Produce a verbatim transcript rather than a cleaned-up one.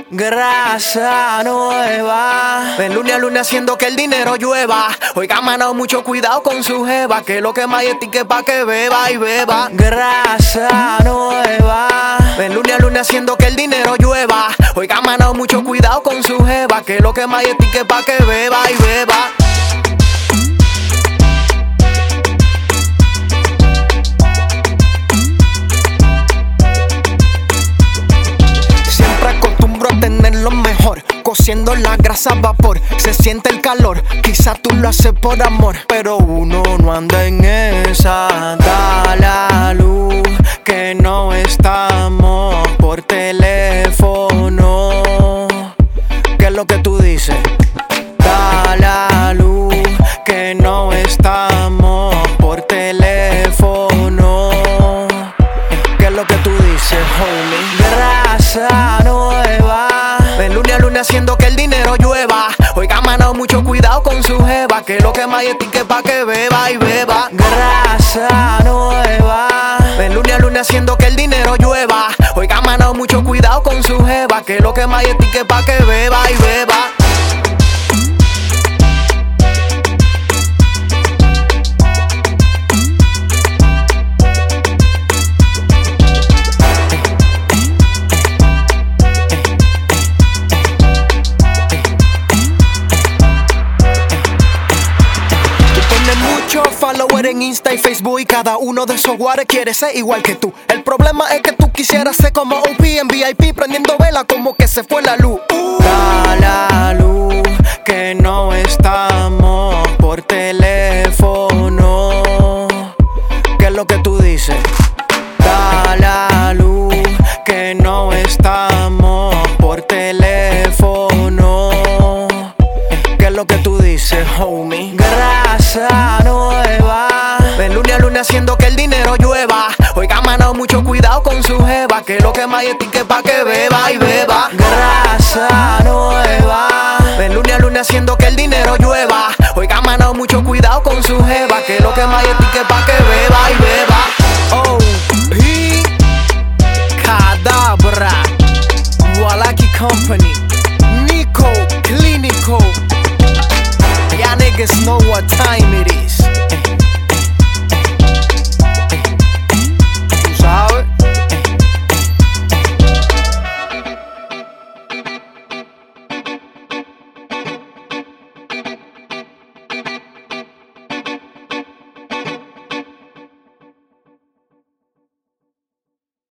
Grasa nueva. De lunes a lunes haciendo que el dinero llueva. Oiga, mano, mucho cuidado con su jeva, que lo que más es tique pa' que beba y beba. Grasa nueva. De lunes a lunes haciendo que el dinero llueva. Oiga, mano, mucho cuidado con su jeva, que lo que más es tique pa' que beba y beba. Tener lo mejor, cociendo la grasa a vapor. Se siente el calor, quizá tú lo haces por amor, pero uno no anda en esa. Da la luz, que no estamos por teléfono. ¿Qué es lo que tú dices? Da la luz, que no estamos por teléfono. ¿Qué es lo que tú dices, homie? Grasa nueva. De lunes a lunes haciendo que el dinero llueva. Oiga, mano, mucho cuidado con su jeva, que lo que más es tique pa' que beba y beba. Grasa nueva. De lunes a lunes haciendo que el dinero llueva. Oiga, mano, mucho cuidado con su jeva, que lo que más es tique pa' que beba y beba. Follower en Insta y Facebook y cada uno de esos guares quiere ser igual que tú. El problema es que tú quisieras ser como O P en V I P, prendiendo vela como que se fue la luz. uh. Da la luz, que no estamos por teléfono. ¿Qué es lo que tú dices? Da la luz, que no estamos por teléfono. ¿Qué es lo que tú dices, homie? Grasa nueva. De lunes a lunes haciendo que el dinero llueva. Oiga, mano, mucho cuidado con su jeva, que lo que más es tique pa' que beba y beba. Grasa nueva. De lunes a lunes haciendo que el dinero llueva. Oiga, mano, mucho cuidado con su jeva, que lo que más es tique pa' que beba y beba. Oh, P. Cadabra, Walaki Company, Nico Clinico. Y'all niggas know what time it is.